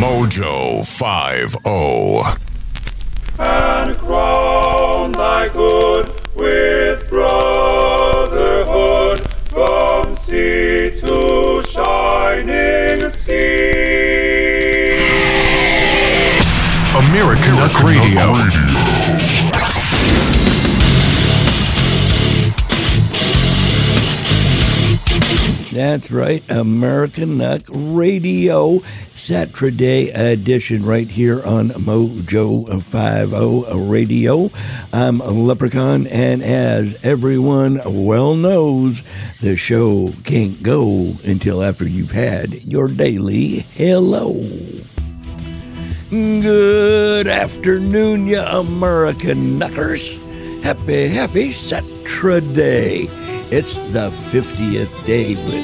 Mojo 50. And crown thy good with brotherhood from sea to shining sea. American Nuck Radio. That's right, American Nuck Radio, Saturday edition right here on Mojo 50 Radio. I'm Leprechaun, and as everyone well knows, the show can't go until after you've had your daily hello. Good afternoon, you American Nuckers. Happy Saturday. It's the 50th day with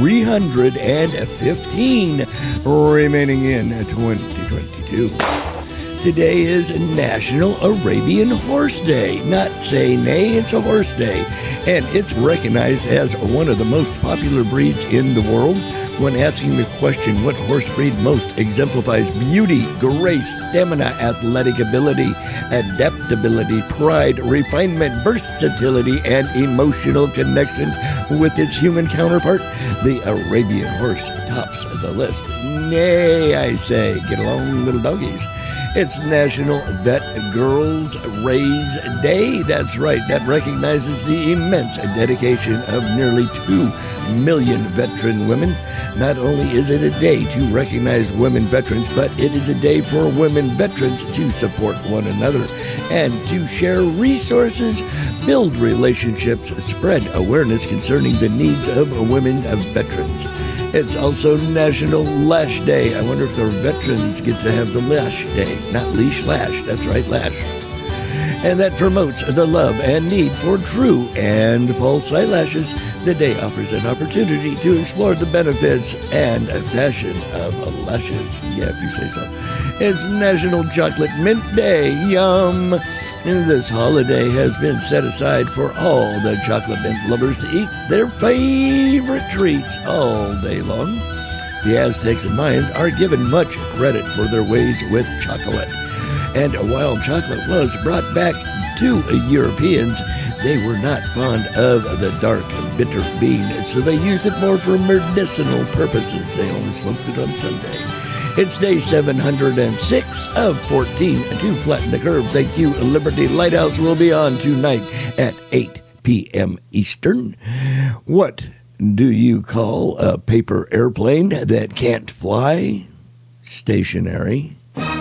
315 remaining in 2022. Today is National Arabian Horse Day. Not say nay, it's a horse day. And it's recognized as one of the most popular breeds in the world. When asking the question, what horse breed most exemplifies beauty, grace, stamina, athletic ability, adaptability, pride, refinement, versatility, and emotional connection with its human counterpart, the Arabian horse tops the list. Nay, I say, get along, little doggies. It's National Vet Girls Raise Day. That's right, that recognizes the immense dedication of nearly 2 million veteran women. Not only is it a day to recognize women veterans, but it is a day for women veterans to support one another and to share resources, build relationships, spread awareness concerning the needs of women veterans. It's also National Lash Day. I wonder if the veterans get to have the Lash Day. Not leash, lash. That's right, lash. And that promotes the love and need for true and false eyelashes. The day offers an opportunity to explore the benefits and fashion of lashes. Yeah, if you say so. It's National Chocolate Mint Day. Yum! This holiday has been set aside for all the chocolate mint lovers to eat their favorite treats all day long. The Aztecs and Mayans are given much credit for their ways with chocolate. And while chocolate was brought back to Europeans, they were not fond of the dark, bitter bean, so they used it more for medicinal purposes. They only smoked it on Sunday. It's day 706 of 14 to flatten the curve. Thank you. Liberty Lighthouse will be on tonight at 8 p.m. Eastern. What do you call a paper airplane that can't fly? Stationary.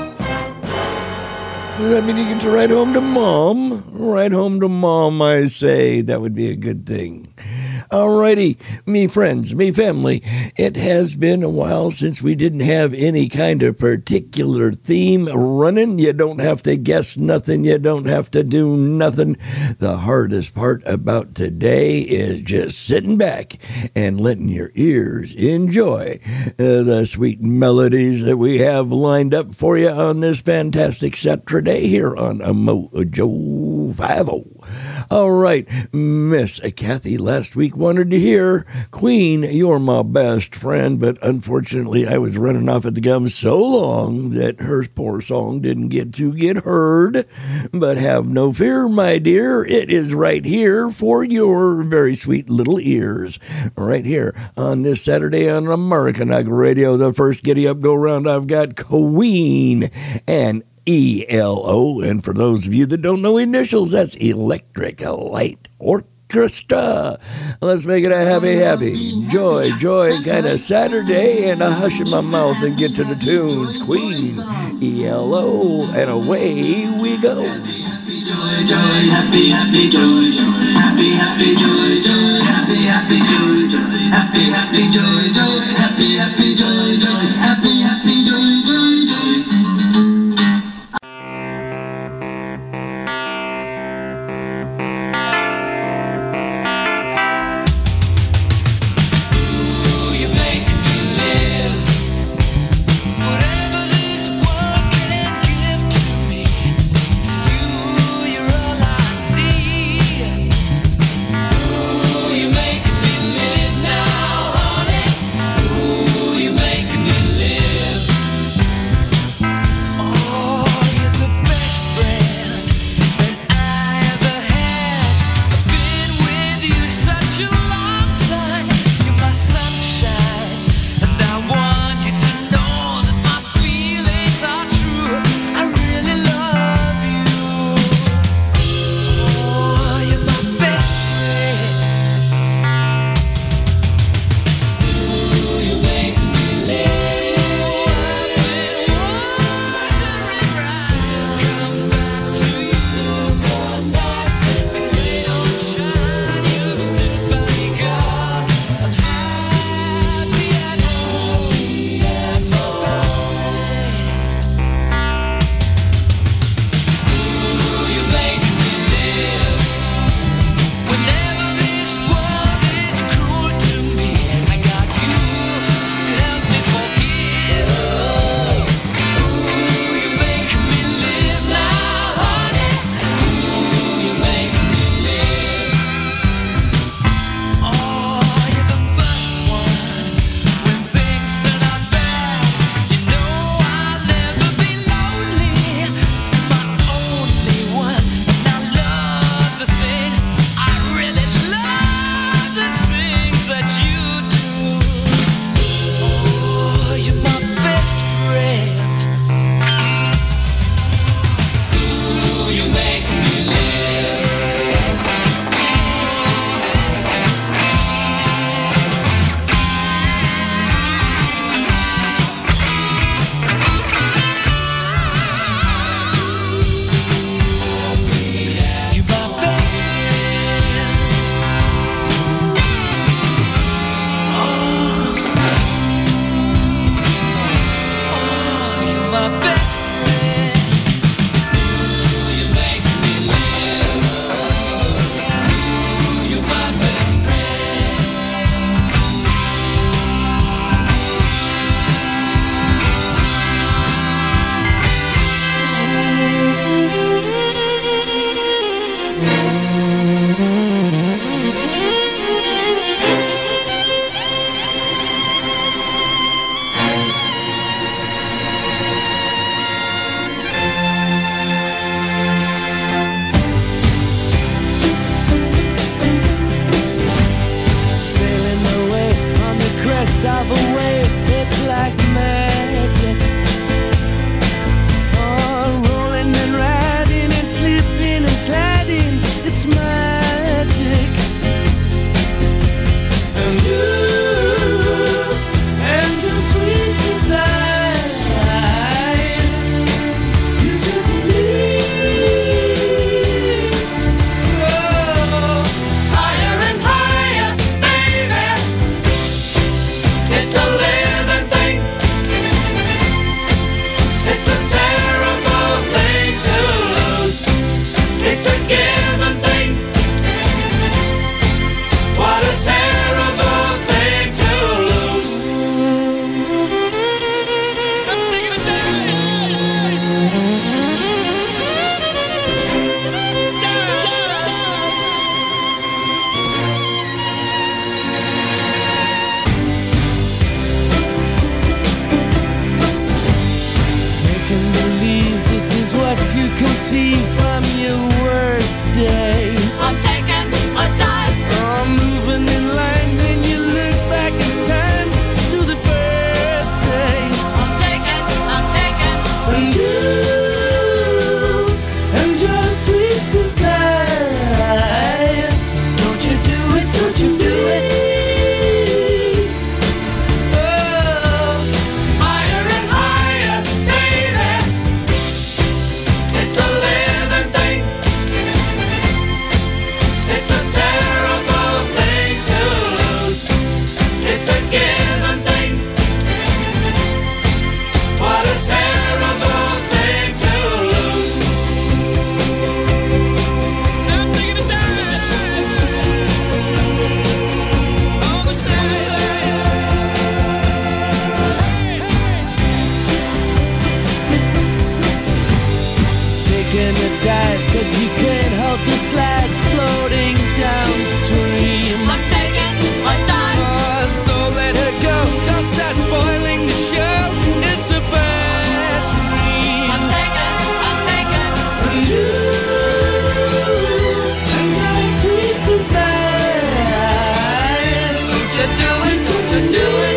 Does that mean you get to ride home to mom? Ride home to mom, I say. That would be a good thing. Alrighty, me friends, me family, it has been a while since we didn't have any kind of particular theme running. You don't have to guess nothing. You don't have to do nothing. The hardest part about today is just sitting back and letting your ears enjoy the sweet melodies that we have lined up for you on this fantastic Saturday here on Mojo 50. All right, Miss Kathy last week wanted to hear Queen, You're My Best Friend, but unfortunately I was running off at the gums so long that her poor song didn't get heard. But have no fear, my dear, it is right here for your very sweet little ears. Right here on this Saturday on American Nuck Radio, the first Giddy Up Go Round, I've got Queen and ELO, and for those of you that don't know initials, that's Electric Light Orchestra. Let's make it a happy, joy kind of Saturday, and a hush in my mouth and get to the tunes. Queen, ELO, and away we go. Happy joy, joy, happy joy, joy, happy joy, joy, happy joy, joy, happy joy, joy, happy joy, joy, happy joy, joy, joy. Live. my best friend. You make me live. You're my best friend. Sailing away on the crest of a wave, it's like magic. Oh, rolling and riding and slipping and sliding, it's magic. And you and your sweet desire, you took me higher and higher, baby. It's a living thing. It's a terrible thing to lose. It's a given thing. What a terrible thing to lose. I'm taking a Making believe this is what you can see from your worst day. I'm taking a dive. I'm moving in line when you look back in time to the first day. I'm taking. And you and your sweet desire. Don't you do it, don't you do it. Oh, higher and higher, baby. It's a living thing. It's a terrible thing to lose. It's a given thing. What a terrible thing to lose. I'm taking a dive on the Taking a dive 'cause you can't help the slide floating downstream. I'm taking a dive. Oh, so let her go. Don't start spoiling the show. It's a bad dream. I'm taking. And you and your sweet desire. Don't you do it, don't you do it.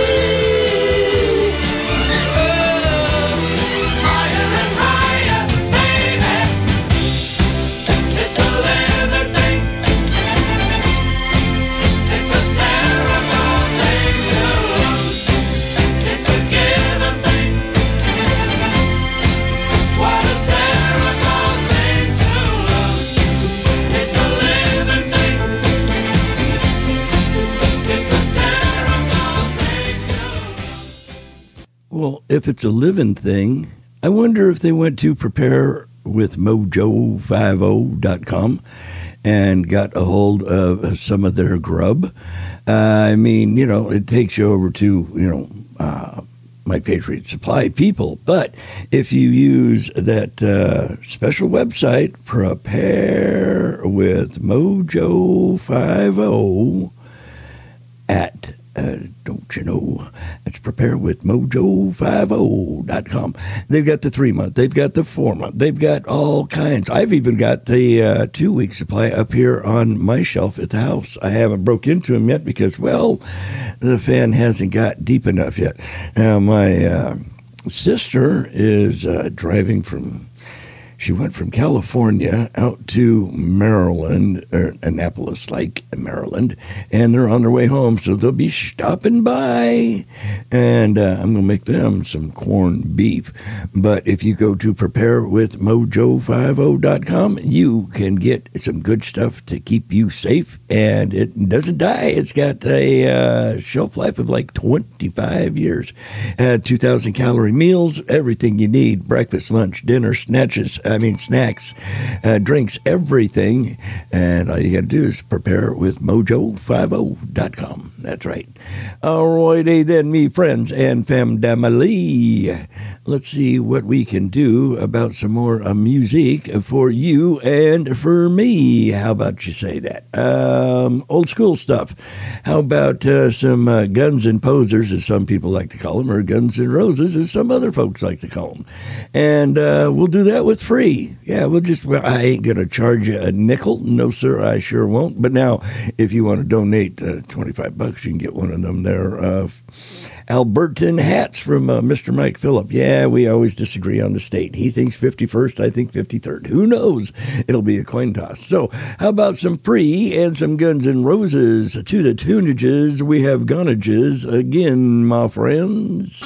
Higher and higher, baby. It's a living thing. It's a terrible thing to lose. It's a given thing. What a terrible thing to lose. It's a living thing. It's a terrible thing to lose. Well, if it's a living thing, I wonder if they went to preparewithmojo50.com and got a hold of some of their grub. I mean, it takes you over to, My Patriot Supply people. But if you use that special website, preparewithmojo50 at don't you know, it's preparewithmojo50.com. They've got the 3-month, they've got the 4-month, they've got all kinds. I've even got the 2-week supply up here on my shelf at the house. I haven't broke into them yet because, well, the fan hasn't got deep enough yet. My sister is driving from She went from California out to Maryland, or Annapolis Lake, Maryland, and they're on their way home, so they'll be stopping by, and I'm going to make them some corned beef. But if you go to preparewithmojo50.com, you can get some good stuff to keep you safe, and it doesn't die. It's got a shelf life of like 25 years. 2,000 calorie meals, everything you need, breakfast, lunch, dinner, snacks, drinks, everything. And all you got to do is prepare with mojo50.com. That's right. All righty then, me friends and family. Let's see what we can do about some more music for you and for me. How about you say that? Old school stuff. How about some Guns and Posers, as some people like to call them, or Guns and Roses, as some other folks like to call them. And we'll do that with free. Yeah, I ain't going to charge you a nickel. No, sir, I sure won't. But now, if you want to donate $25, you can get one of them there. Albertan hats from Mr. Mike Phillip. Yeah, we always disagree on the state. He thinks 51st, I think 53rd. Who knows? It'll be a coin toss. So how about some free and some Guns N' Roses? To the tunages, we have gonages again, my friends.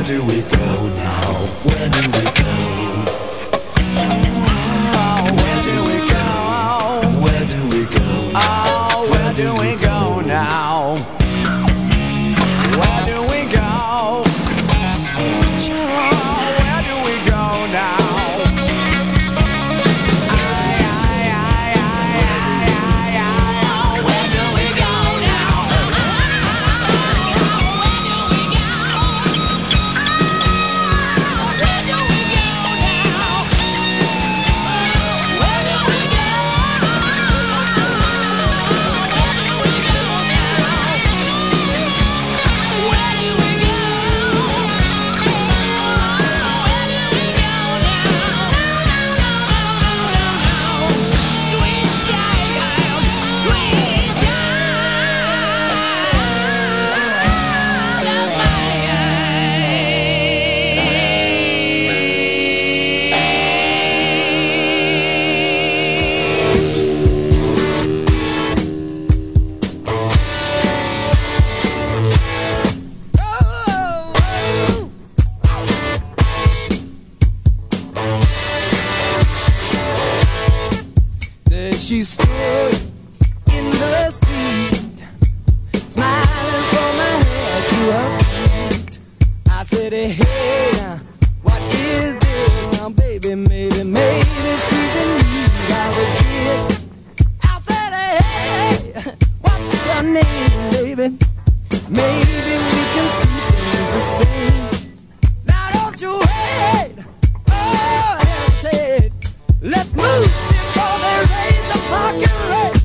do we go now? Where do we go? Where do we go? Where do we go? Oh, where do we go now? Where do we go? Where do we go now? She stood in the street, smiling from her head to her feet. I said, hey, what is this? Now, baby, maybe she's in need of a kiss. I said, hey, what's your name, baby? Maybe we can see things the same. Now, don't you wait, oh, hesitate. Let's move before they raise the fucking rate.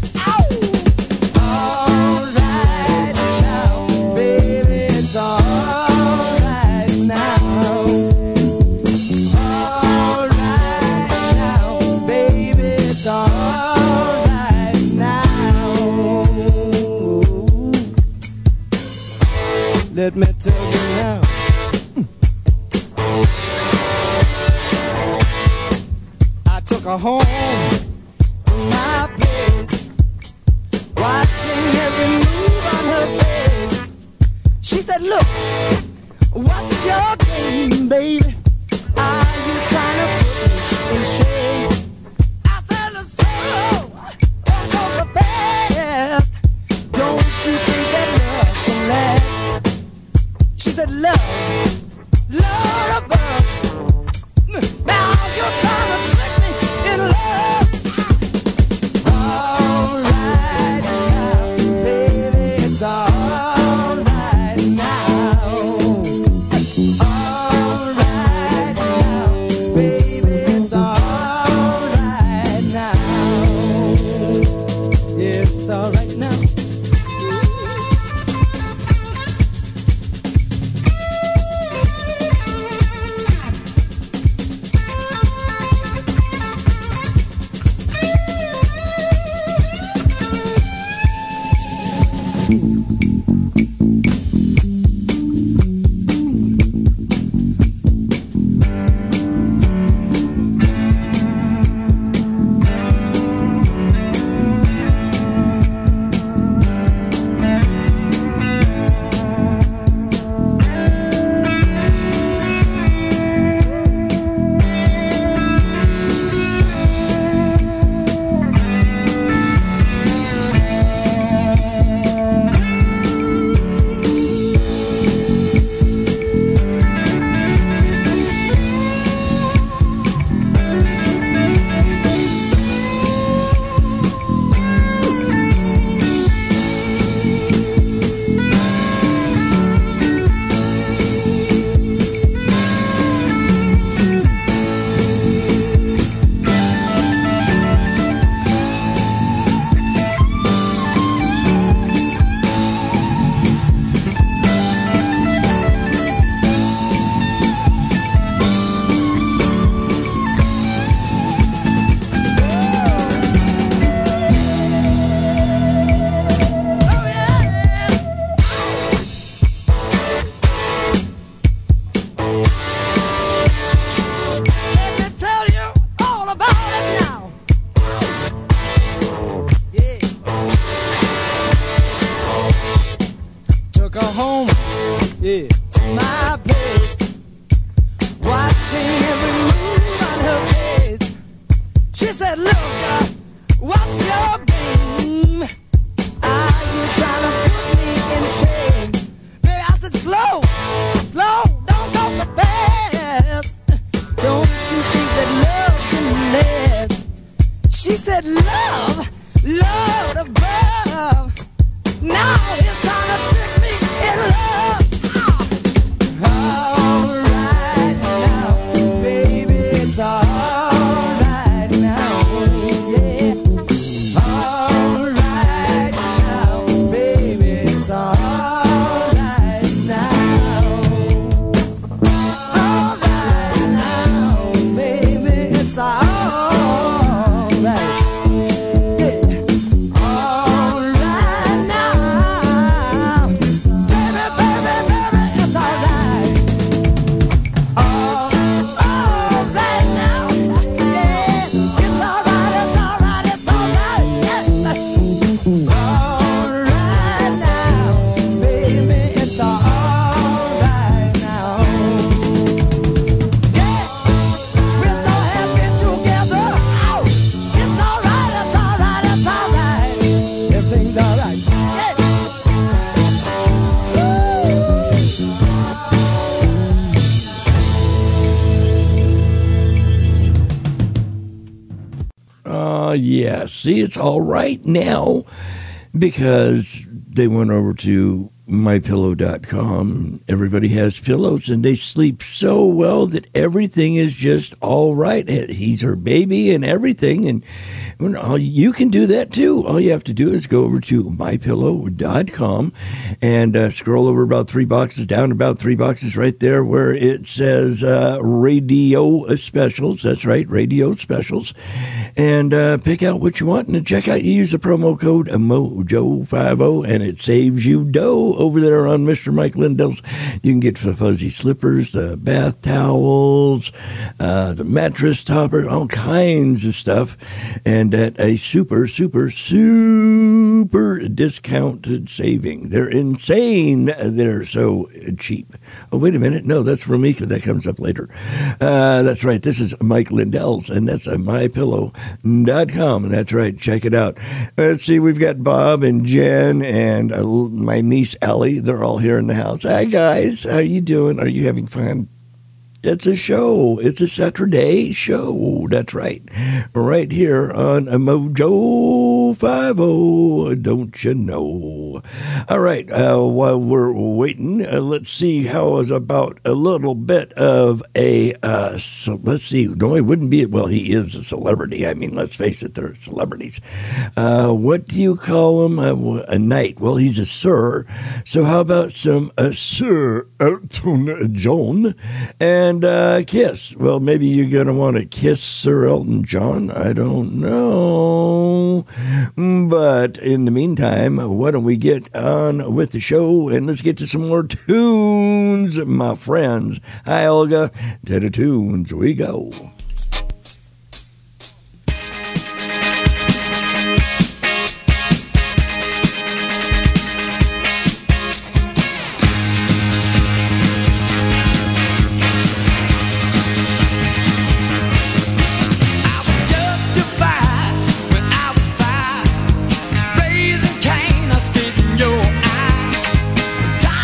All right now, baby, it's all right now. All right now, baby, it's all right now. Let me tell you now. I took her home to my place, watching every move on her face. She said, look, what's your game, baby? Are you trying to put me in shame? I said, let's go, don't go so fast. Don't you think that love can last? She said, love above. Now you're trying to trick me in love. All right now, baby, it's all right now. All right now, baby, it's all right now. Yeah, it's all right now. took her home, yeah, to my place. What's your game? Are you trying to put me in shame? Baby, I said slow, slow, don't go so fast. Don't you think that love can last? She said love, love above. Now it's time to trick me in love. All right now, baby, it's all right now, yeah. All right now, baby, it's all right now. All right now, baby, it's all right. Yeah, see, it's all right now because they went over to mypillow.com. Everybody has pillows and they sleep so well that everything is just all right. He's her baby and everything. And you can do that too. All you have to do is go over to mypillow.com and scroll over about 3 boxes down, about 3 boxes right there where it says radio specials. That's right, radio specials. And pick out what you want and check out. You use the promo code MOJO50 and it saves you dough over there on Mr. Mike Lindell's. You can get the fuzzy slippers, the bath towels, the mattress topper, all kinds of stuff. And at a super, super, super discounted saving. They're insane. They're so cheap. Oh, wait a minute. No, that's Romika. That comes up later. That's right. This is Mike Lindell's, and that's mypillow.com. That's right. Check it out. Let's see. We've got Bob and Jen and my niece Ellie. They're all here in the house. Hi, guys. How you doing? Are you having fun? It's a show. It's a Saturday show. That's right. Right here on Mojo 50. Don't you know? All right. While we're waiting, let's see how is about a little bit of a, so let's see. No, it wouldn't be, well, he is a celebrity. I mean, let's face it, they're celebrities. What do you call him? A knight. Well, he's a sir. So how about some Sir Elton John and Kiss? Well, maybe you're going to want to kiss Sir Elton John. I don't know. But in the meantime, why don't we get on with the show and let's get to some more tunes, my friends. Hi, Olga. To the tunes we go.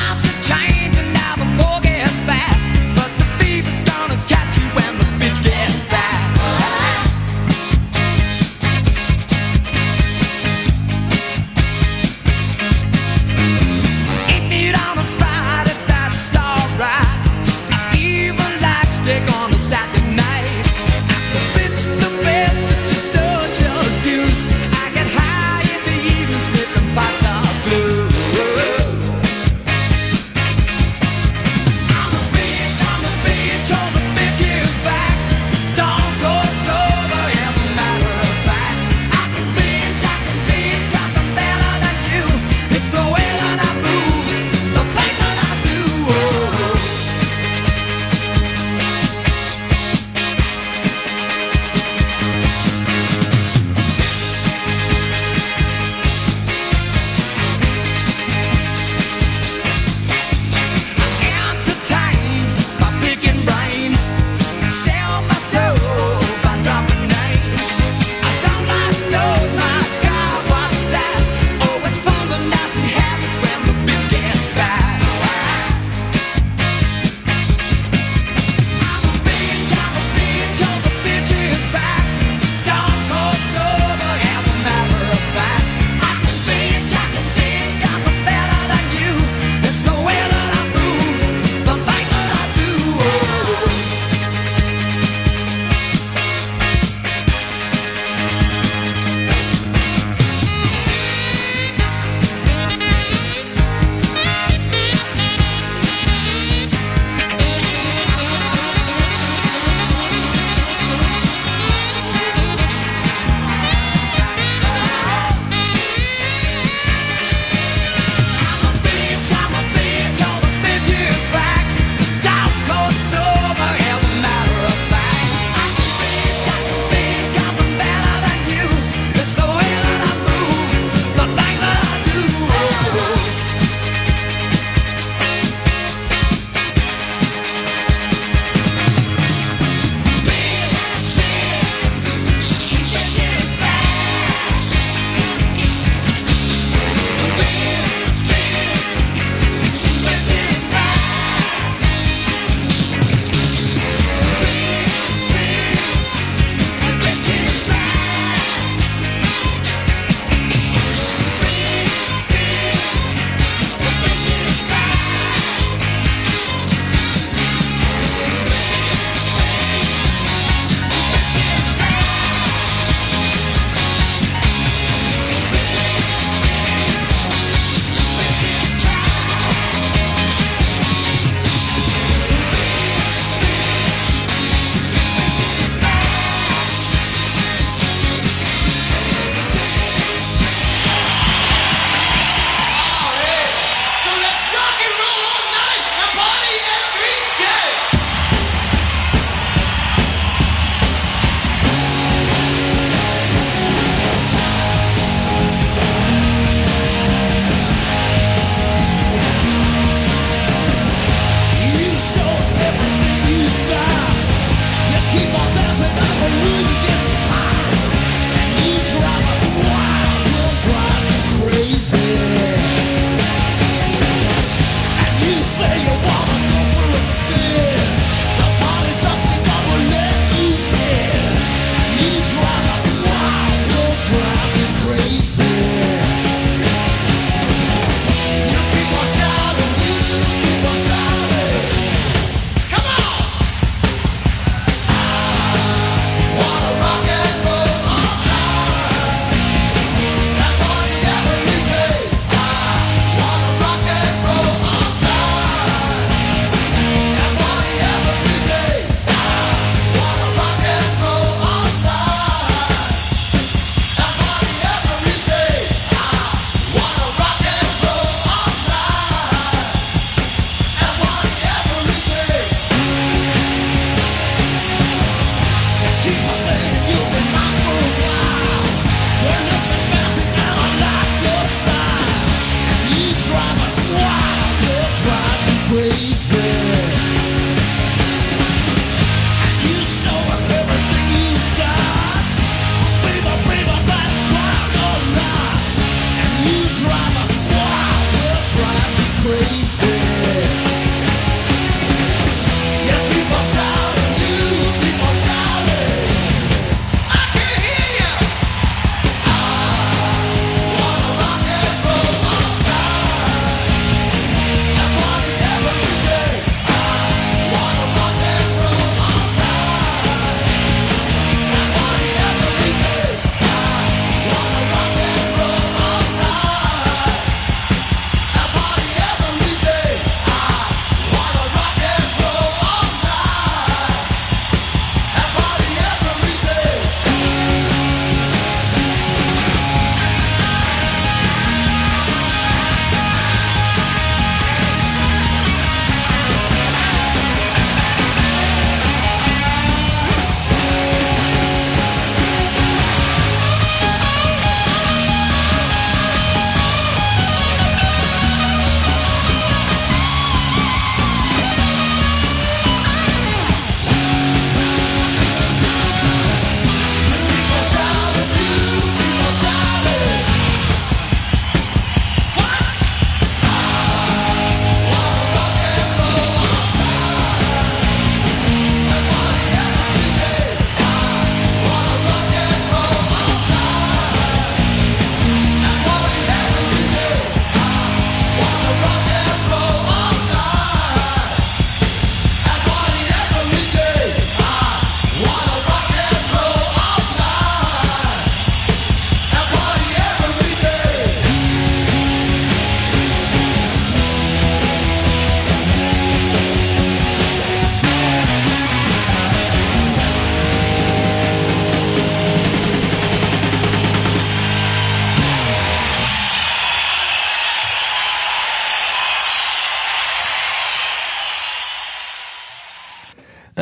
Times are changing, now the poor get fat, but the fever's gonna catch you when the bitch gets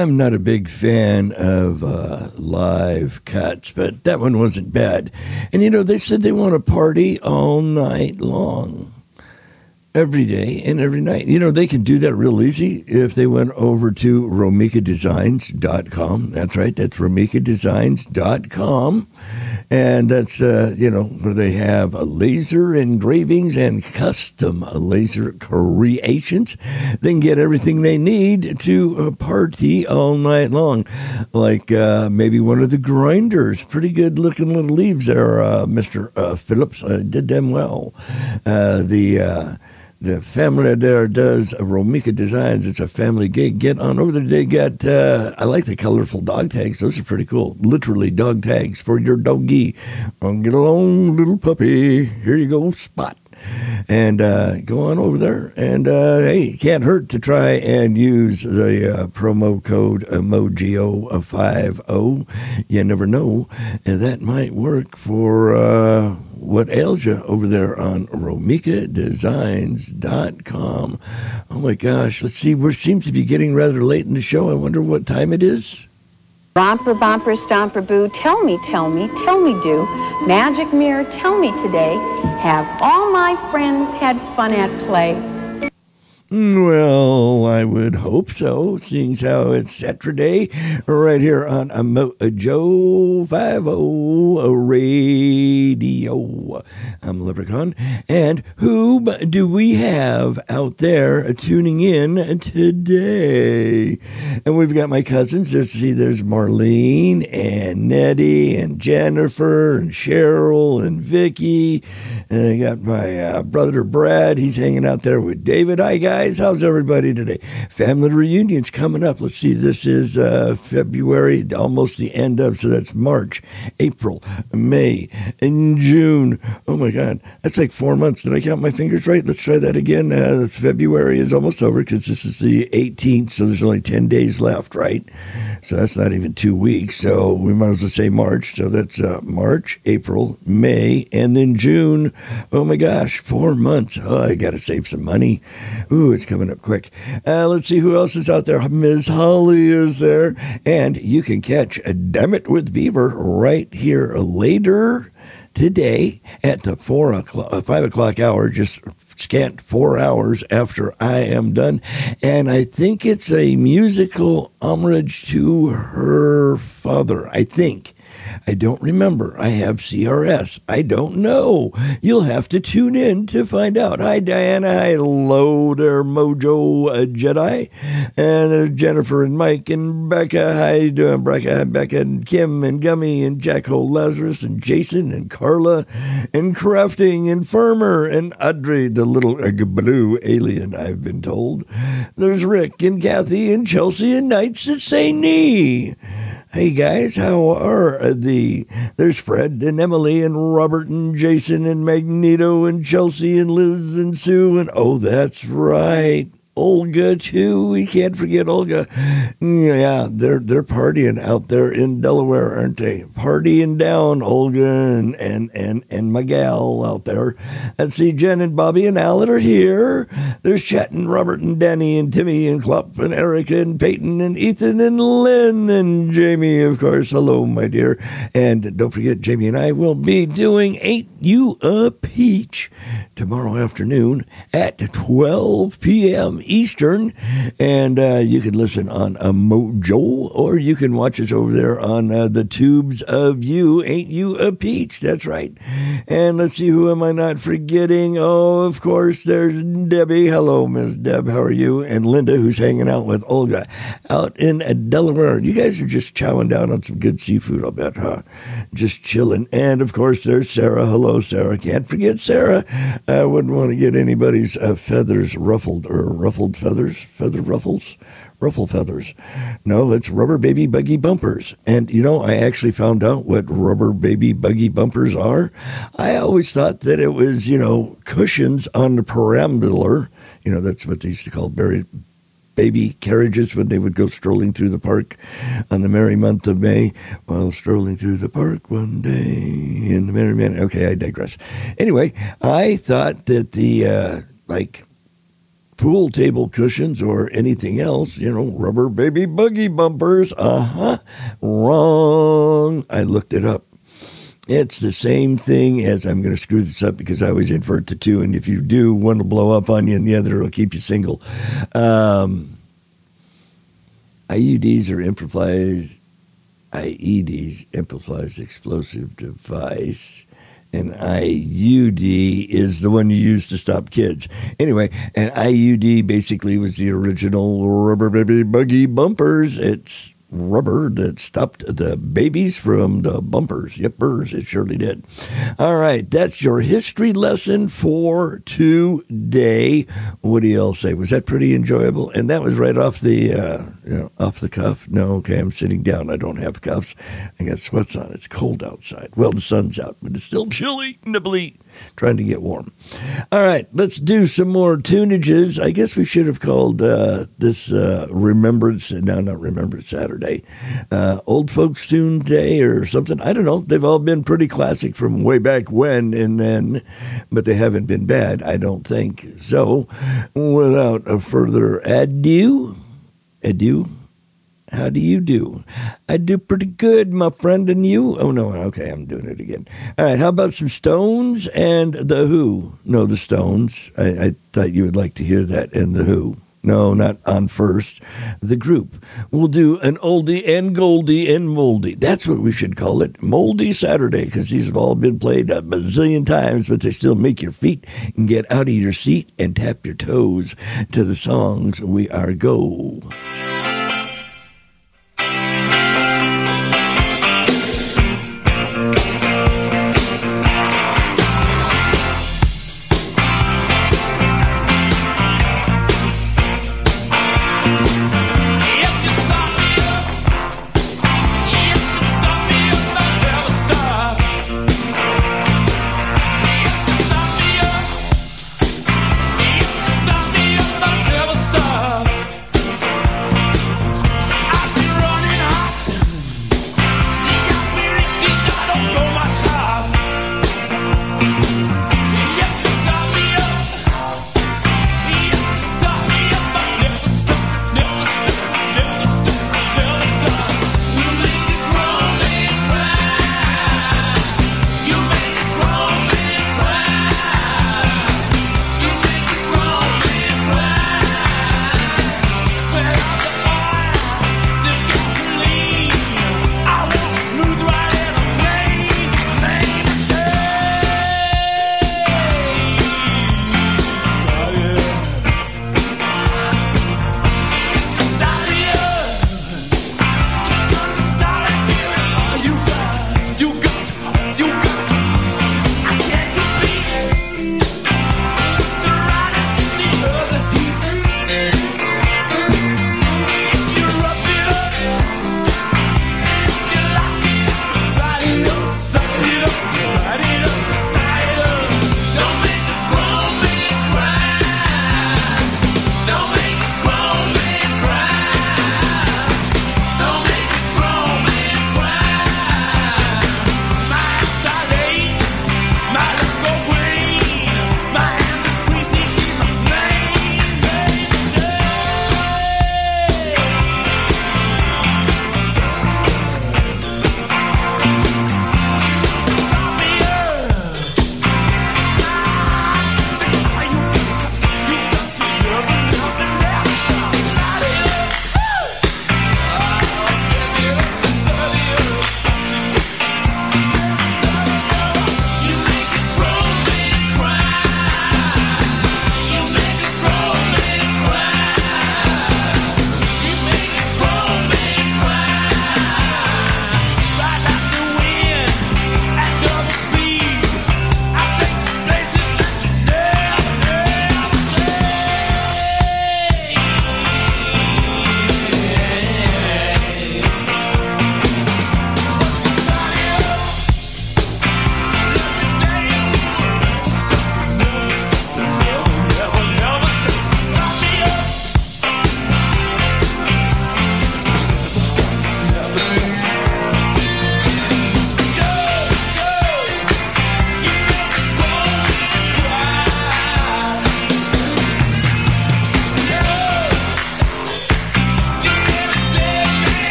I'm not a big fan of live cuts, but that one wasn't bad. And, they said they want to party all night long. Every day and every night. They can do that real easy if they went over to RomikaDesigns.com. That's right. That's RomikaDesigns.com. And that's, where they have laser engravings and custom laser creations. They can get everything they need to party all night long. Like maybe one of the grinders. Pretty good looking little leaves there, Mr. Phillips. Did them well. The family there does Romika Designs. It's a family gig. Get on over there. They got, I like the colorful dog tags. Those are pretty cool. Literally dog tags for your doggy. Get along, little puppy. Here you go, Spot. And go on over there. And, hey, can't hurt to try and use the promo code MOGIO50. You never know. And that might work for what ails you over there on RomikaDesigns.com. Oh, my gosh. Let's see. We seem to be getting rather late in the show. I wonder what time it is. Romper, bumper, stomper, boo, tell me, do. Magic mirror, tell me today, have all my friends had fun at play? Well, I would hope so, seeing how it's Saturday right here on Mojo 50 Radio. I'm Leprechaun. And who do we have out there tuning in today? And we've got my cousins. There's Marlene and Nettie and Jennifer and Cheryl and Vicky. And I got my brother Brad. He's hanging out there with David. Hi, guys. How's everybody today? Family reunions coming up. Let's see. This is February, almost the end of, so that's March, April, May, and June. Oh, my God. That's like 4 months. Did I count my fingers right? Let's try that again. February is almost over because this is the 18th, so there's only 10 days left, right? So that's not even 2 weeks. So we might as well say March. So that's March, April, May, and then June. Oh, my gosh. 4 months. Oh, I got to save some money. Ooh, it's coming up quick. Let's see who else is out there. Ms. Holly is there. And you can catch Damn It with Beaver right here later today at the 5 o'clock hour, just scant 4 hours after I am done. And I think it's a musical homage to her father, I think. I don't remember. I have CRS. I don't know. You'll have to tune in to find out. Hi, Diana. Hello there, Mojo Jedi. And there's Jennifer and Mike and Becca. How you doing, Becca? Becca and Kim and Gummy and Jacko Lazarus and Jason and Carla and Crafting and Firmer and Audrey, the little blue alien, I've been told. There's Rick and Kathy and Chelsea and Knights at St. Nee. Hey, guys, how are there's Fred and Emily and Robert and Jason and Magneto and Chelsea and Liz and Sue and, oh, that's right, Olga, too. We can't forget Olga. Yeah, they're partying out there in Delaware, aren't they? Partying down, Olga and Miguel out there. Let's see, Jen and Bobby and Alan are here. There's Chet and Robert and Danny and Timmy and Klopp and Erica and Peyton and Ethan and Lynn and Jamie, of course. Hello, my dear. And don't forget, Jamie and I will be doing Ain't You a Peach tomorrow afternoon at 12 p.m. Eastern, and you can listen on Mojo, or you can watch us over there on the tubes of you. Ain't You a Peach? That's right. And let's see, who am I not forgetting? Oh, of course, there's Debbie. Hello, Miss Deb. How are you? And Linda, who's hanging out with Olga out in Delaware. You guys are just chowing down on some good seafood, I'll bet, huh? Just chilling. And of course, there's Sarah. Hello, Sarah. Can't forget Sarah. I wouldn't want to get anybody's feathers ruffled, or ruffled feathers, ruffle feathers. No, it's rubber baby buggy bumpers. And, I actually found out what rubber baby buggy bumpers are. I always thought that it was, cushions on the perambulator. That's what they used to call baby carriages when they would go strolling through the park on the merry month of May, while strolling through the park one day in the merry man. Okay, I digress. Anyway, I thought that the, pool table cushions or anything else, rubber baby buggy bumpers. Wrong. I looked it up. It's the same thing as, I'm going to screw this up because I always invert the two, and if you do, one will blow up on you and the other will keep you single. IEDs are improvised explosive device. An IUD is the one you use to stop kids. Anyway, an IUD basically was the original rubber baby buggy bumpers. It's rubber that stopped the babies from the bumpers. Yepers, it surely did. All right, that's your history lesson for today. What do you all say? Was that pretty enjoyable? And that was right off the off the cuff. No, okay, I'm sitting down. I don't have cuffs. I got sweats on. It's cold outside. Well, the sun's out, but it's still chilly, nibbly, trying to get warm. All right, let's do some more tunages. I guess we should have called this Remembrance, not Remembrance Saturday, Old Folks Tune Day or something. I don't know. They've all been pretty classic from way back when and then, but they haven't been bad, I don't think. So, without a further ado, how do you do? I do pretty good, my friend, and you? Oh, no, okay, I'm doing it again. All right, how about some Stones and The Who? No, the Stones. I thought you would like to hear that, and The Who. No, not on first. The group. We'll do an oldie and goldie and moldy. That's what we should call it. Moldy Saturday, because these have all been played a bazillion times, but they still make your feet and get out of your seat and tap your toes to the songs. We are go. Stop me up, I'll never stop.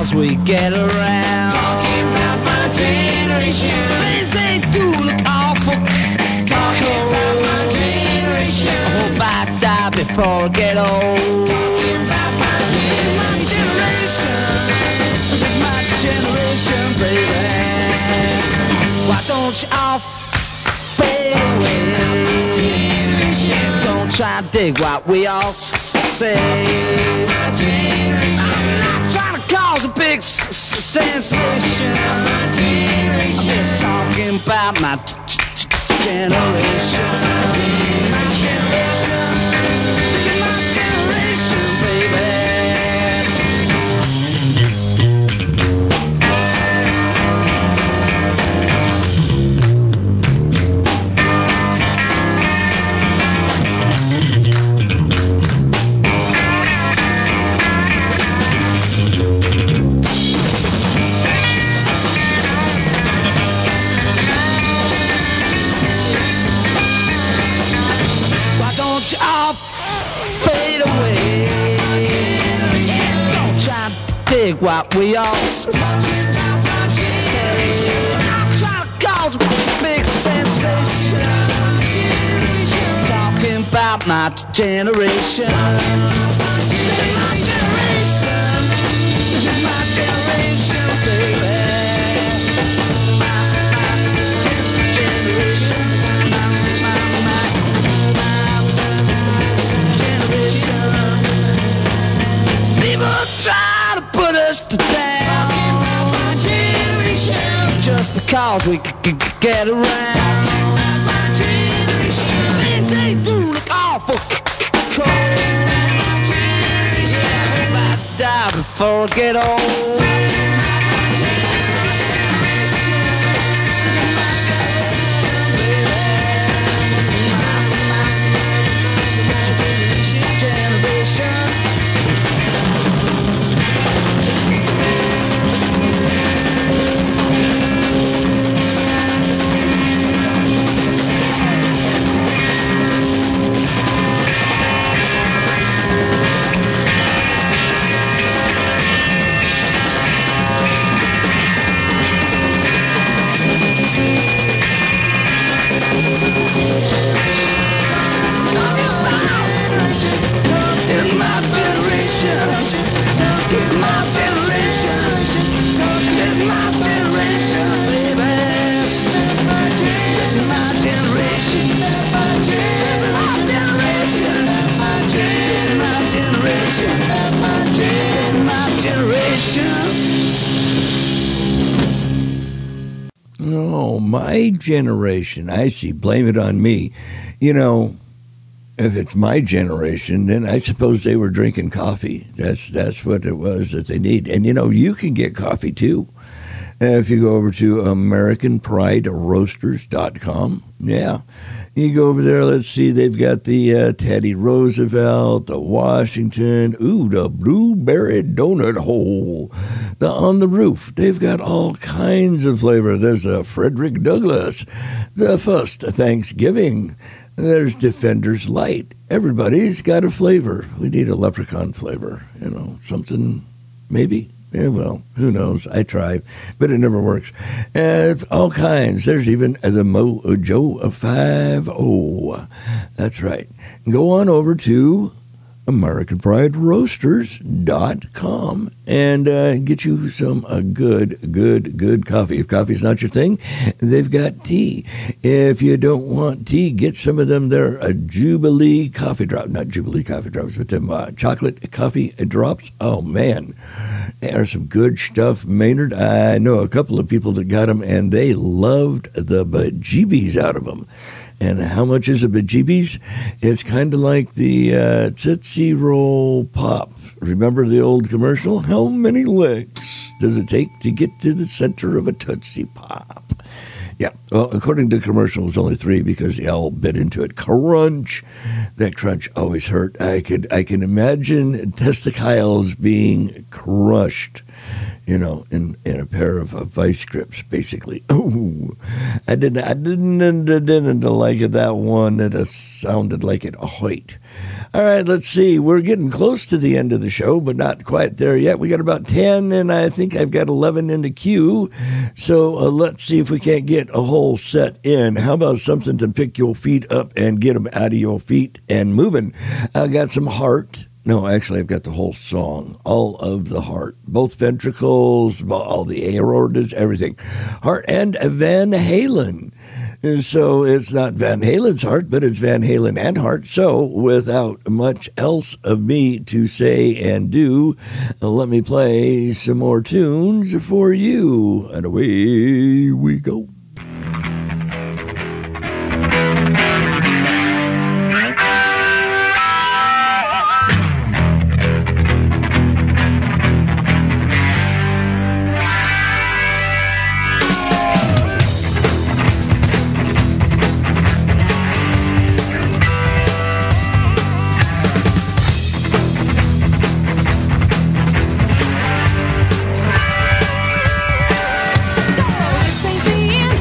cause we get around. Talking about my generation. Things they do look awful. Talking about my generation. I hope I die before I get old. Talking about my generation. This is my generation, baby. Why don't you all fade away? Don't try to dig what we all say. I'm not trying to cause a big sensation. I'm just talking about my generation. My generation. This is my generation, baby. You all fade away. Don't try to dig what we all say. I'm trying to cause a big sensation. Just talking about my generation. This is my generation. This is my generation, baby. My generation. People try to put us to down just because we get around. Things they do look awful cold. If I die before I get old. Oh, my generation. I see. Blame it on me. You know, if it's my generation, then I suppose they were drinking coffee. That's what it was that they need. And, you know, you can get coffee, too. If you go over to AmericanPrideRoasters.com, yeah, you go over there, let's see, they've got the Teddy Roosevelt, the Washington, the Blueberry Donut Hole, the On the Roof. They've got all kinds of flavor. There's a Frederick Douglass, the First Thanksgiving. There's Defender's Light. Everybody's got a flavor. We need a leprechaun flavor, something maybe. Yeah, well, who knows? I try, but it never works. All kinds. There's even the Mojo 5-0. That's right. Go on over to AmericanPrideRoasters.com and get you some good coffee. If coffee's not your thing, they've got tea. If you don't want tea, get some of them. They're a Jubilee coffee drop, not Jubilee coffee drops, but them chocolate coffee drops. Oh man, there's some good stuff, Maynard. I know a couple of people that got them, and they loved the bejeebies out of them. And how much is a bejeebies? It's kind of like the Tootsie Roll Pop. Remember the old commercial? How many licks does it take to get to the center of a Tootsie Pop? Yeah, well, according to the commercial, it was only 3 because they all bit into it. Crunch. That crunch always hurt. I can imagine testicles being crushed, in a pair of vice grips, basically. Oh, I didn't like it, that one. That sounded like it hurt. All right, let's see. We're getting close to the end of the show, but not quite there yet. We got about 10, and I think I've got 11 in the queue. So let's see if we can't get a whole set in. How about something to pick your feet up and get them out of your feet and moving? I got some Heart. No, actually, I've got the whole song, all of the Heart, both ventricles, all the aortas, everything. Heart and Van Halen. So it's not Van Halen's Heart, but it's Van Halen and Heart. So without much else of me to say and do, let me play some more tunes for you. And away we go. So this ain't the end.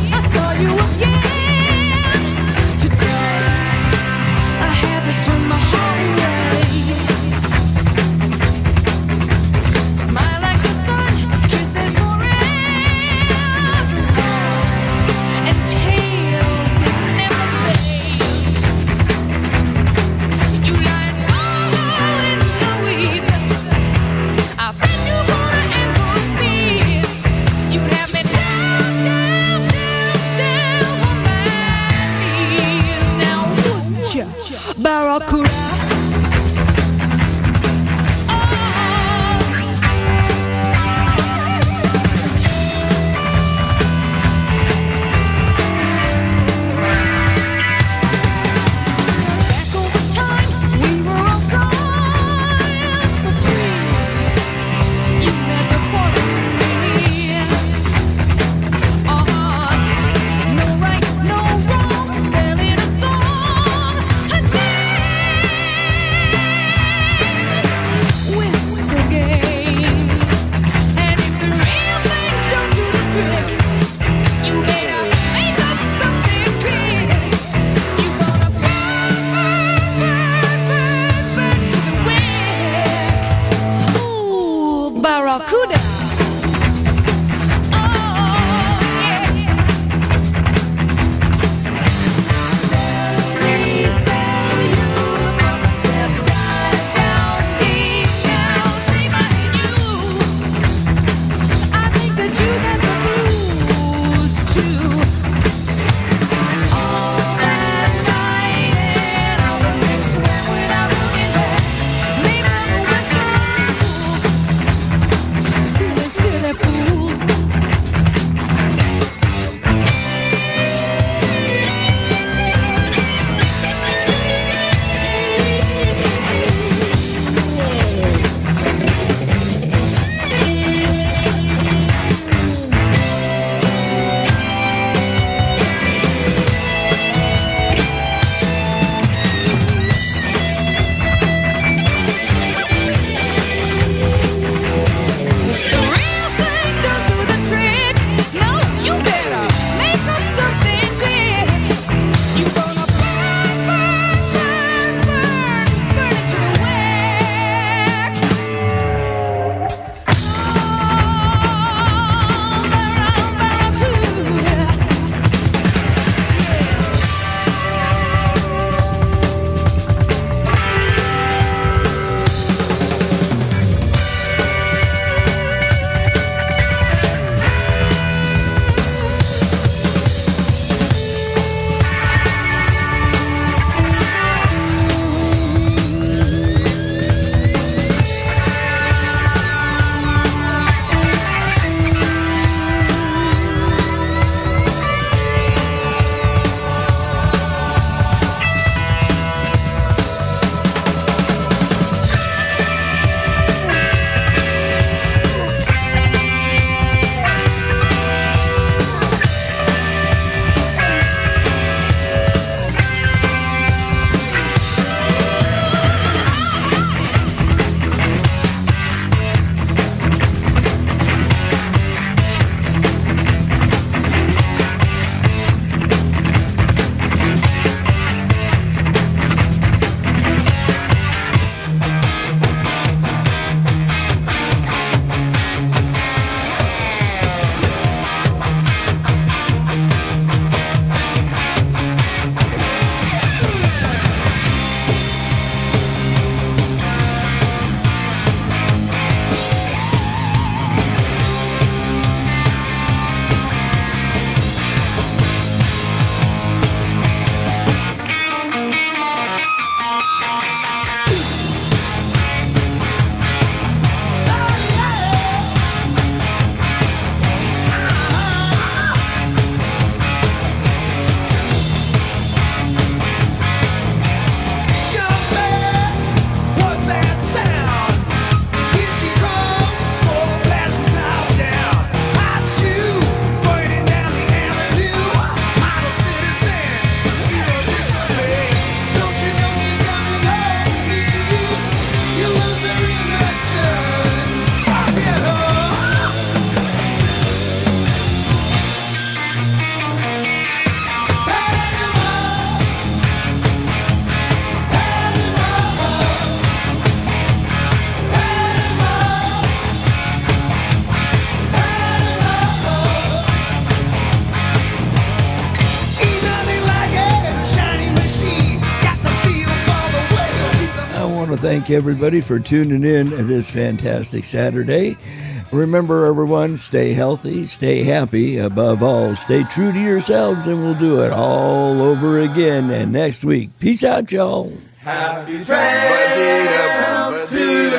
thank everybody for tuning in this fantastic Saturday. Remember, everyone, stay healthy, stay happy. Above all, stay true to yourselves, and we'll do it all over again and next week. Peace out, y'all. Happy trails to you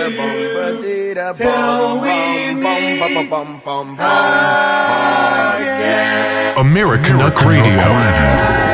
till we meet again. American Duck Radio.